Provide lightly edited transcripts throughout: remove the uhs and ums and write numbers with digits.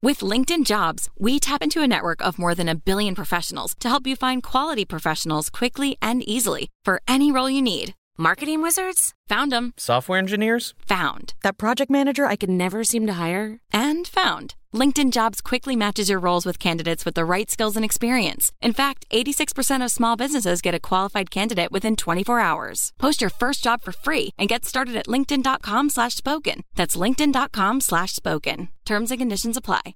With LinkedIn Jobs, we tap into a network of more than 1 billion professionals to help you find quality professionals quickly and easily for any role you need. Marketing wizards? Found them. Software engineers? Found. That project manager I could never seem to hire? And found. LinkedIn Jobs quickly matches your roles with candidates with the right skills and experience. In fact, 86% of small businesses get a qualified candidate within 24 hours. Post your first job for free and get started at linkedin.com/spoken. That's linkedin.com/spoken. Terms and conditions apply.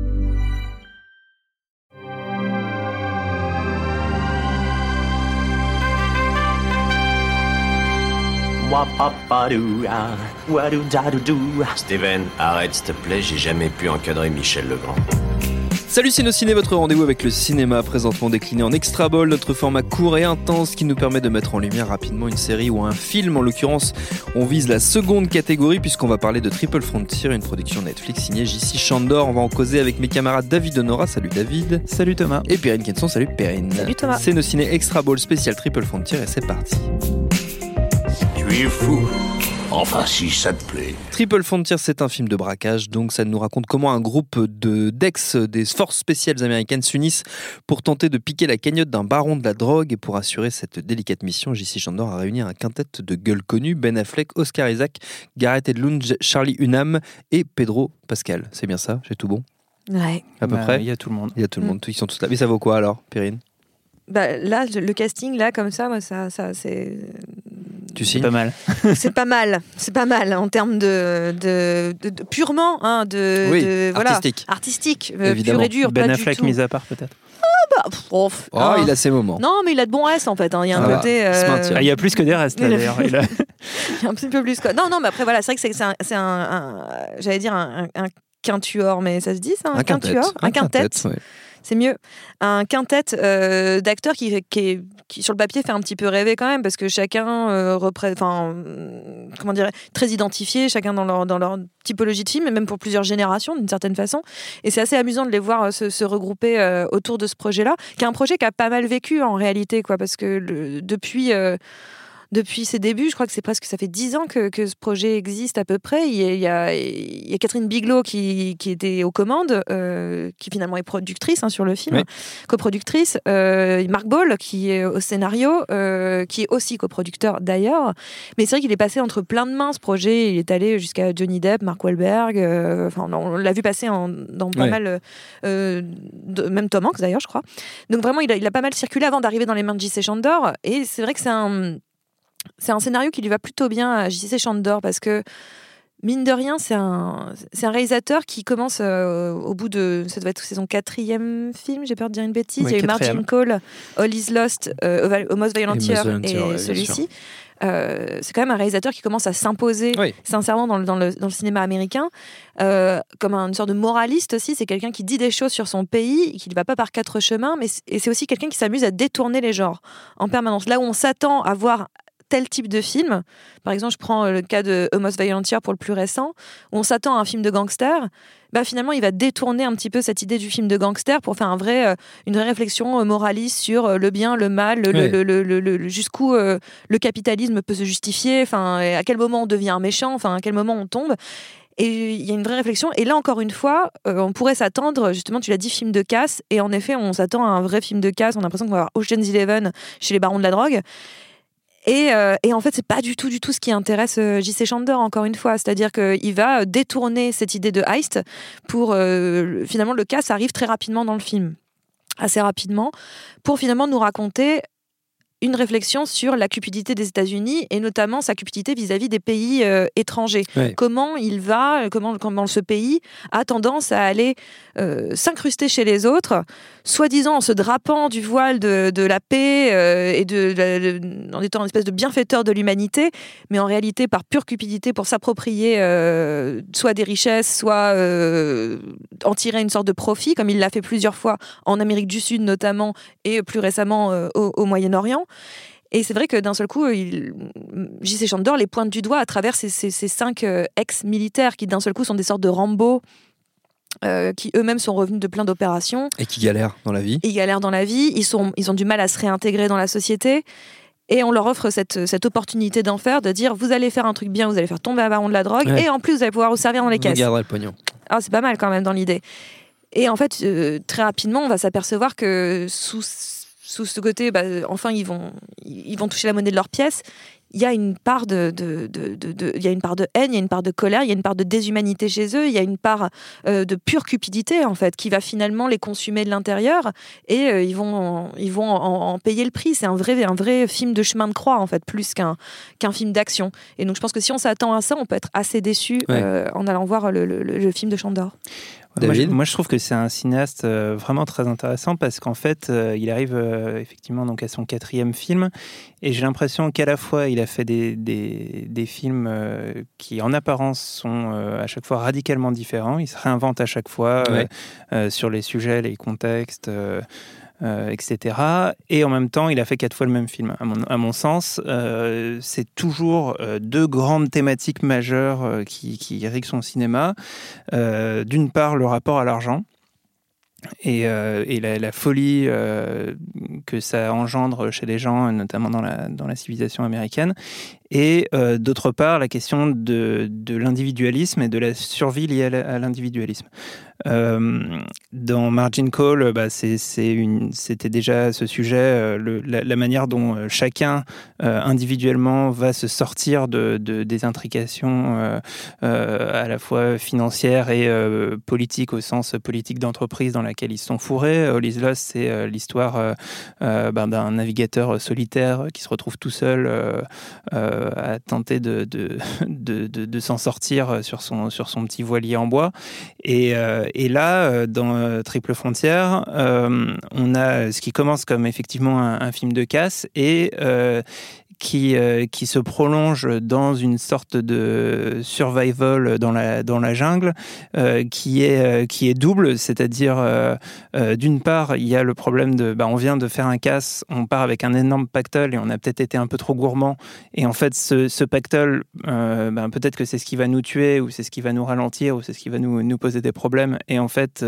Steven, arrête s'il te plaît, j'ai jamais pu encadrer Michel Legrand. Salut Ciné, votre rendez-vous avec le cinéma, présentement décliné en Extra Ball, notre format court et intense qui nous permet de mettre en lumière rapidement une série ou un film. En l'occurrence, on vise la seconde catégorie puisqu'on va parler de Triple Frontier, une production Netflix signée J.C. Chandor. On va en causer avec mes camarades David Honora, salut David. Salut Thomas. Et Perrine Kenson, salut Perrine. Salut Thomas. C'est nos ciné Extra Ball spécial Triple Frontier et c'est parti. Tu es fou. Enfin, si ça te plaît. Triple Frontier, c'est un film de braquage, donc ça nous raconte comment un groupe d'ex des forces spéciales américaines s'unissent pour tenter de piquer la cagnotte d'un baron de la drogue. Et pour assurer cette délicate mission, J.C. Chandor a réuni un quintet de gueules connues: Ben Affleck, Oscar Isaac, Gareth Edlund, Charlie Hunnam et Pedro Pascal. C'est bien ça? J'ai tout bon? Ouais. À peu près. Il y a tout le monde. Il y a tout le monde, ils sont tous là. Mais ça vaut quoi alors, Perrine? Là, le casting, là, comme ça, moi, ça c'est... Tu signes? Pas mal. C'est pas mal en termes de purement, hein, voilà, artistique, pur et dur, Ben pas Affleck du tout. mis à part peut-être. Il a ses moments. Non, mais il a de bons restes en fait. Il y a un côté. Il y a plus que des restes là, d'ailleurs. Il y a un petit peu plus quoi. Non, mais après voilà, c'est vrai que c'est un j'allais dire un quintuor, mais ça se dit ça, un quintuor, un quintet. Ouais. C'est mieux. Un quintet d'acteurs qui sur le papier fait un petit peu rêver quand même, parce que chacun très identifié, chacun dans leur typologie de film, et même pour plusieurs générations d'une certaine façon. Et c'est assez amusant de les voir se regrouper autour de ce projet-là, qui est un projet qui a pas mal vécu en réalité, quoi, parce que depuis ses débuts, je crois que ça fait 10 ans que ce projet existe à peu près. Il y a Catherine Bigelow qui était aux commandes, qui finalement est productrice sur le film, coproductrice. Mark Ball qui est au scénario, qui est aussi coproducteur d'ailleurs. Mais c'est vrai qu'il est passé entre plein de mains ce projet. Il est allé jusqu'à Johnny Depp, Mark Wahlberg. On l'a vu passer dans pas mal, même Tom Hanks d'ailleurs, je crois. Donc vraiment, il a pas mal circulé avant d'arriver dans les mains de J.C. Chandor. Et c'est vrai que c'est un scénario qui lui va plutôt bien à J.C. Chandor, parce que mine de rien, c'est un réalisateur qui commence au bout de... Ça doit être son 4e film, j'ai peur de dire une bêtise. Il y a eu Margin Call, All Is Lost, Almost Volunteer et celui-ci. C'est quand même un réalisateur qui commence à s'imposer sincèrement dans le cinéma américain, comme une sorte de moraliste aussi. C'est quelqu'un qui dit des choses sur son pays, qui ne va pas par 4 chemins, et c'est aussi quelqu'un qui s'amuse à détourner les genres en permanence. Là où on s'attend à voir tel type de film, par exemple je prends le cas de Almost Volunteer pour le plus récent, où on s'attend à un film de gangster, finalement il va détourner un petit peu cette idée du film de gangster pour faire une vraie réflexion moraliste sur le bien, le mal, jusqu'où le capitalisme peut se justifier, à quel moment on devient un méchant, à quel moment on tombe. Et il y a une vraie réflexion. Et là, encore une fois, on pourrait s'attendre, justement, tu l'as dit, film de casse. Et en effet, on s'attend à un vrai film de casse. On a l'impression qu'on va avoir Ocean's 11 chez les barons de la drogue. Et en fait, c'est pas du tout ce qui intéresse J.C. Chandor, encore une fois. C'est-à-dire qu'il va détourner cette idée de heist pour... finalement, le casse arrive très rapidement dans le film. Assez rapidement. Pour finalement nous raconter une réflexion sur la cupidité des États-Unis, et notamment sa cupidité vis-à-vis des pays étrangers. Comment ce pays a tendance à aller s'incruster chez les autres, soi-disant en se drapant du voile de la paix et en étant une espèce de bienfaiteur de l'humanité, mais en réalité par pure cupidité pour s'approprier soit des richesses, soit en tirer une sorte de profit, comme il l'a fait plusieurs fois en Amérique du Sud notamment, et plus récemment au Moyen-Orient. Et c'est vrai que d'un seul coup, J.C. Chandor les pointe du doigt à travers ces 5 ex-militaires qui d'un seul coup sont des sortes de Rambo, qui eux-mêmes sont revenus de plein d'opérations. Et qui galèrent dans la vie. Ils ont du mal à se réintégrer dans la société. Et on leur offre cette opportunité d'en faire, de dire vous allez faire un truc bien, vous allez faire tomber un baron de la drogue, et en plus vous allez pouvoir vous servir dans les caisses. Vous garderez le pognon. Ah, c'est pas mal quand même dans l'idée. Et en fait, très rapidement, on va s'apercevoir que sous ce côté, enfin, ils vont toucher la monnaie de leur pièce. Il y a une part il y a une part de haine, il y a une part de colère, il y a une part de déshumanité chez eux, il y a une part de pure cupidité en fait, qui va finalement les consumer de l'intérieur et ils vont en payer le prix. C'est un vrai film de chemin de croix en fait, plus qu'un film d'action. Et donc je pense que si on s'attend à ça, on peut être assez déçu en allant voir le film de Chandor. Moi, je trouve que c'est un cinéaste vraiment très intéressant parce qu'en fait, il arrive effectivement donc à son 4e film et j'ai l'impression qu'à la fois il a fait des films qui en apparence sont à chaque fois radicalement différents. Il se réinvente à chaque fois sur les sujets, les contextes. Etc. Et en même temps, il a fait 4 fois le même film. À mon sens, c'est toujours 2 grandes thématiques majeures qui irriguent son cinéma. D'une part, le rapport à l'argent et la folie que ça engendre chez les gens, notamment dans la civilisation américaine. Et d'autre part, la question de l'individualisme et de la survie liée à l'individualisme. Dans Margin Call, c'était déjà ce sujet, la manière dont chacun individuellement va se sortir des intrications à la fois financières et politiques, au sens politique d'entreprise dans laquelle ils se sont fourrés. All is Lost, c'est l'histoire d'un navigateur solitaire qui se retrouve tout seul à tenter de s'en sortir sur son petit voilier en bois. Et là, dans Triple Frontière, on a ce qui commence comme effectivement un film de casse et qui se prolonge dans une sorte de survival dans la jungle, qui est double, c'est-à-dire d'une part il y a le problème on vient de faire un casse, on part avec un énorme pactole et on a peut-être été un peu trop gourmand et en fait ce pactole peut-être que c'est ce qui va nous tuer ou c'est ce qui va nous ralentir ou c'est ce qui va nous poser des problèmes et en fait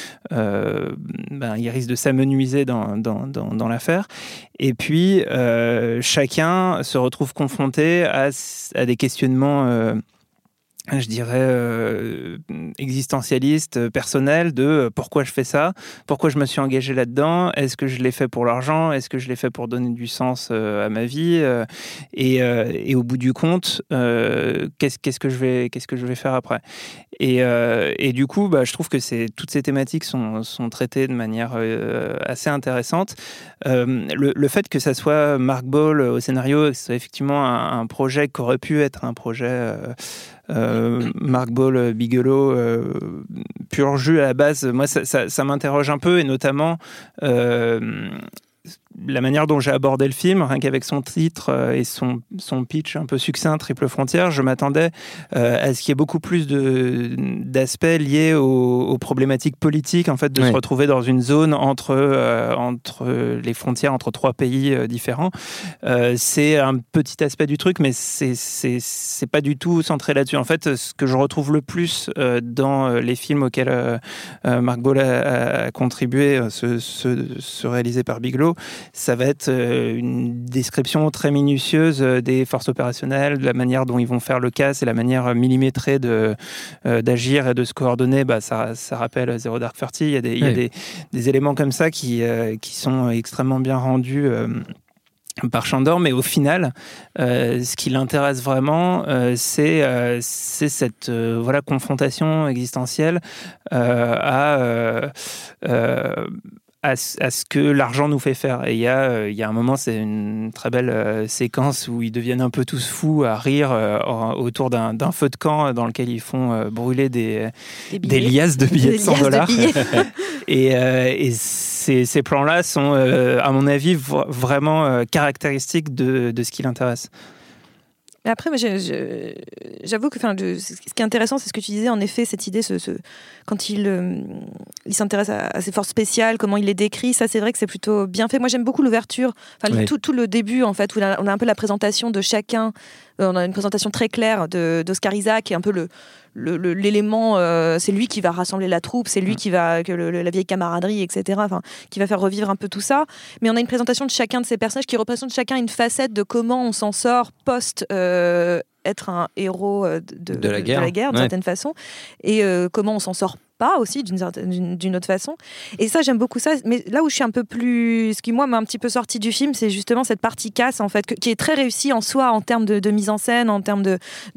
il risque de s'amenuiser dans l'affaire. Et puis chacun se retrouve confronté à des questionnements je dirais existentialiste, personnel, de pourquoi je fais ça, pourquoi je me suis engagé là-dedans, est-ce que je l'ai fait pour l'argent, est-ce que je l'ai fait pour donner du sens à ma vie, et au bout du compte, qu'est-ce que je vais faire après. Et du coup, je trouve que toutes ces thématiques sont traitées de manière assez intéressante. Le fait que ça soit Mark Ball au scénario, c'est effectivement un projet qui aurait pu être un projet Mark Ball, Bigelow, pur jus à la base, moi ça m'interroge un peu, et notamment la manière dont j'ai abordé le film, rien qu'avec son titre et son pitch un peu succinct, Triple Frontière, je m'attendais à ce qu'il y ait beaucoup plus d'aspects liés aux problématiques politiques, en fait, de se retrouver dans une zone entre les frontières, entre 3 pays différents. C'est un petit aspect du truc, mais c'est pas du tout centré là-dessus. En fait, ce que je retrouve le plus dans les films auxquels Mark Ball a contribué, ceux réalisés par Bigelow, ça va être une description très minutieuse des forces opérationnelles, de la manière dont ils vont faire le casse et la manière millimétrée d'agir et de se coordonner. Ça rappelle Zero Dark Thirty. Il y a des éléments comme ça qui sont extrêmement bien rendus par Chandor, mais au final, ce qui l'intéresse vraiment, c'est cette confrontation existentielle à ce que l'argent nous fait faire. Et il y a un moment, c'est une très belle séquence où ils deviennent un peu tous fous à rire autour d'un feu de camp dans lequel ils font brûler des liasses de billets de $100. Et ces plans-là sont, à mon avis, vraiment caractéristiques de ce qui l'intéresse. Mais après, j'avoue que ce qui est intéressant, c'est ce que tu disais, en effet, cette idée, quand il s'intéresse à ces forces spéciales, comment il les décrit, ça c'est vrai que c'est plutôt bien fait. Moi j'aime beaucoup l'ouverture, tout le début en fait, où on a un peu la présentation de chacun, on a une présentation très claire d'Oscar Isaac, qui est un peu l'élément, c'est lui qui va rassembler la troupe, c'est lui qui va, la vieille camaraderie, etc., qui va faire revivre un peu tout ça. Mais on a une présentation de chacun de ces personnages qui représente chacun une facette de comment on s'en sort post être un héros de la guerre d'une ouais. certaine façon, et comment on s'en sort pas aussi d'une autre façon. Et ça, j'aime beaucoup ça. Mais là où je suis un peu plus... Ce qui, moi, m'a un petit peu sorti du film, c'est justement cette partie casse, en fait, qui est très réussie en soi, en termes de mise en scène, en termes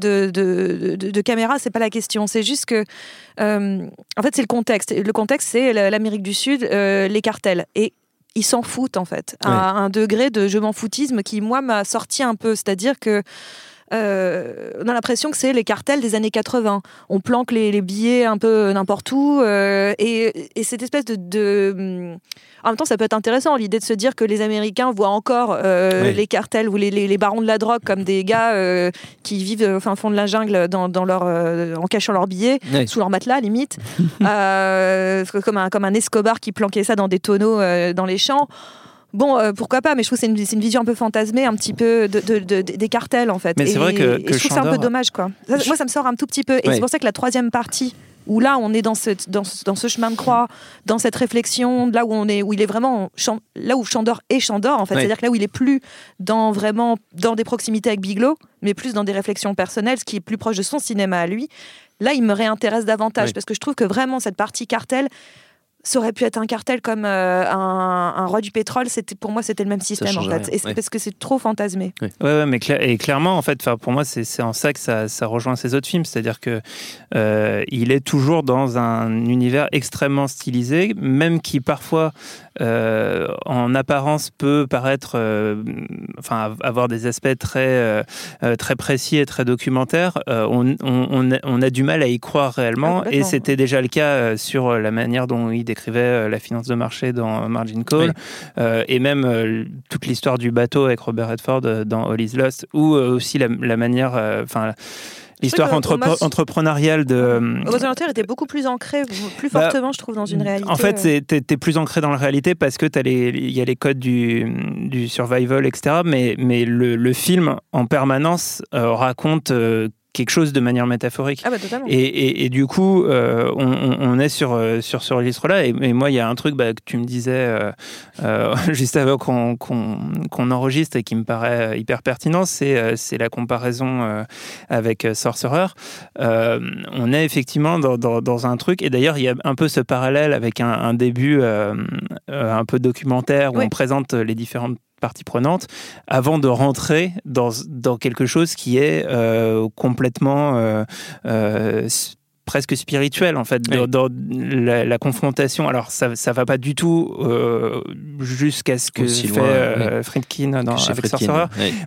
de caméra, c'est pas la question. C'est juste que... en fait, c'est le contexte. Le contexte, c'est l'Amérique du Sud, les cartels. Et ils s'en foutent, en fait. Ouais. À un degré de je m'en foutisme qui, moi, m'a sorti un peu. C'est-à-dire que on a l'impression que c'est les cartels des années 80. On planque les billets un peu n'importe où, et cette espèce de... En même temps, ça peut être intéressant, l'idée de se dire que les Américains voient encore les cartels ou les barons de la drogue comme des gars qui vivent au fin fond de la jungle en cachant leurs billets, sous leur matelas, limite. Comme un Escobar qui planquait ça dans des tonneaux dans les champs. Bon, pourquoi pas, mais je trouve que c'est une vision un peu fantasmée, un petit peu des cartels, en fait. Mais c'est vrai que je trouve que c'est un peu dommage, quoi. Moi, ça me sort un tout petit peu. Et c'est pour ça que la troisième partie, où là, on est dans ce chemin de croix, dans cette réflexion, là où il est vraiment... Là où Chandor est Chandor, en fait. C'est-à-dire que là où il est plus dans des proximités avec Bigelow, mais plus dans des réflexions personnelles, ce qui est plus proche de son cinéma à lui, là, il me réintéresse davantage. Parce que je trouve que vraiment, cette partie cartel... Ça aurait pu être un cartel comme un roi du pétrole. Pour moi, c'était le même système, en fait. Et parce que c'est trop fantasmé. Ouais, mais clairement, en fait, pour moi, c'est en ça que ça rejoint ces autres films. C'est-à-dire que il est toujours dans un univers extrêmement stylisé, même qui parfois, en apparence, peut paraître, avoir des aspects très précis et très documentaires. On a du mal à y croire réellement, et c'était déjà le cas sur la manière dont il décrivait la finance de marché dans Margin Call, et même toute l'histoire du bateau avec Robert Redford dans All Is Lost, ou aussi la manière... l'histoire entrepreneuriale de... Aux volontaires était beaucoup plus ancré, plus fortement, je trouve, dans une réalité. En fait, t'es plus ancré dans la réalité parce que il y a les codes du survival, etc. Mais le film, en permanence, raconte... quelque chose de manière métaphorique. Ah bah totalement. Et du coup, on est sur ce registre-là. Et moi, il y a un truc que tu me disais juste avant qu'on enregistre et qui me paraît hyper pertinent, c'est la comparaison avec Sorcerer. On est effectivement dans un truc, et d'ailleurs, il y a un peu ce parallèle avec un début un peu documentaire où on présente les différentes parties prenantes avant de rentrer dans quelque chose qui est complètement presque spirituel, en fait, dans la confrontation. Alors ça va pas du tout jusqu'à ce que fait Friedkin avec Sorcerer,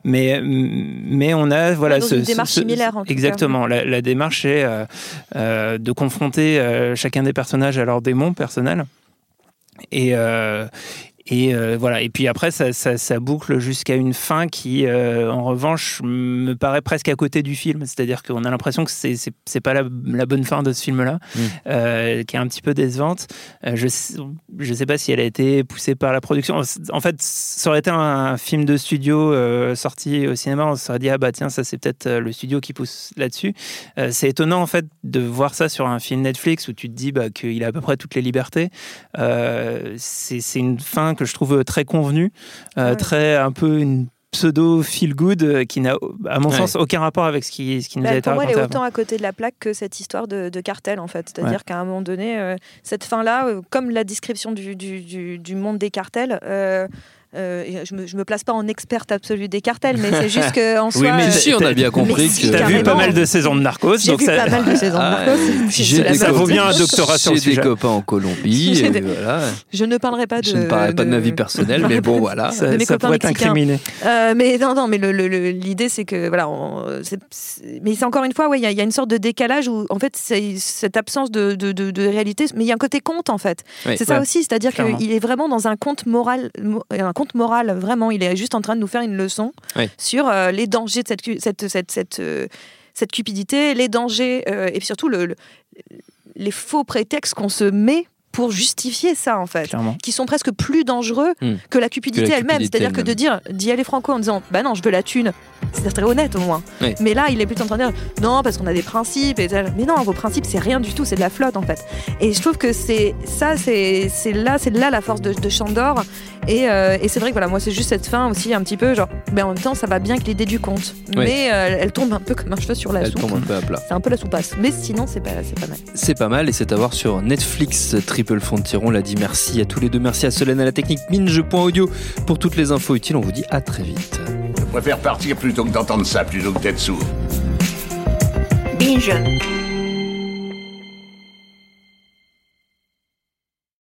mais on a une démarche similaire, en tout exactement cas. La démarche est de confronter chacun des personnages à leur démon personnel, et voilà. Et puis après, ça boucle jusqu'à une fin qui, en revanche, me paraît presque à côté du film. C'est-à-dire qu'on a l'impression que c'est pas la bonne fin de ce film-là, qui est un petit peu décevante. Je sais pas si elle a été poussée par la production. En fait, ça aurait été un film de studio sorti au cinéma. On se serait dit, ah bah tiens, ça c'est peut-être le studio qui pousse là-dessus. C'est étonnant, en fait, de voir ça sur un film Netflix où tu te dis qu'il a à peu près toutes les libertés. C'est une fin que je trouve très convenue, très un peu une pseudo feel good qui n'a, à mon sens, aucun rapport avec ce qui nous a été raconté. Pour moi, elle est autant à côté de la plaque que cette histoire de cartel, en fait. C'est-à-dire qu'à un moment donné, cette fin-là, comme la description du monde des cartels, je me place pas en experte absolue des cartels, mais c'est juste qu'en soi... Oui, mais si, on a bien compris que... T'as vu pas mal de saisons de Narcos. J'ai vu pas mal de saisons de Narcos. Ça vaut bien un doctorat sur le sujet. J'ai des copains en Colombie, voilà. Je ne parlerai pas de... Je ne parlerai pas de ma vie personnelle, mais bon, voilà. Ça pourrait être incriminé. Mais non, mais l'idée, c'est que... Voilà, mais c'est encore une fois, il y a une sorte de décalage où, en fait, c'est cette absence de réalité, mais il y a un côté conte, en fait. C'est ça aussi, c'est-à-dire qu'il est vraiment dans un conte moral, vraiment, il est juste en train de nous faire une leçon sur les dangers de cette cupidité, les dangers et puis surtout les faux prétextes qu'on se met pour justifier ça, en fait, qui sont presque plus dangereux que la cupidité elle-même. C'est-à-dire que d'y aller franco en disant bah non, je veux la thune, c'est très honnête au moins. Mais là, il est plutôt en train de dire non, parce qu'on a des principes. Mais non, vos principes, c'est rien du tout, c'est de la flotte, en fait. Et je trouve que c'est là la force de Chandor. Et c'est vrai que voilà, moi, c'est juste cette fin aussi, un petit peu genre Mais en même temps, ça va bien avec l'idée du conte. Ouais. Mais elle tombe un peu comme un cheveu sur la Elle soupe. tombe un peu à plat. C'est un peu la soupasse. Mais sinon, c'est pas mal. C'est pas mal et c'est à voir sur Netflix. Triple Frontier, on l'a dit. Merci à tous les deux. Merci à Solène à la technique, Minge.audio pour toutes les infos utiles. On vous dit à très vite. Je préfère partir plutôt que d'entendre ça, plutôt que d'être sourd. Binge.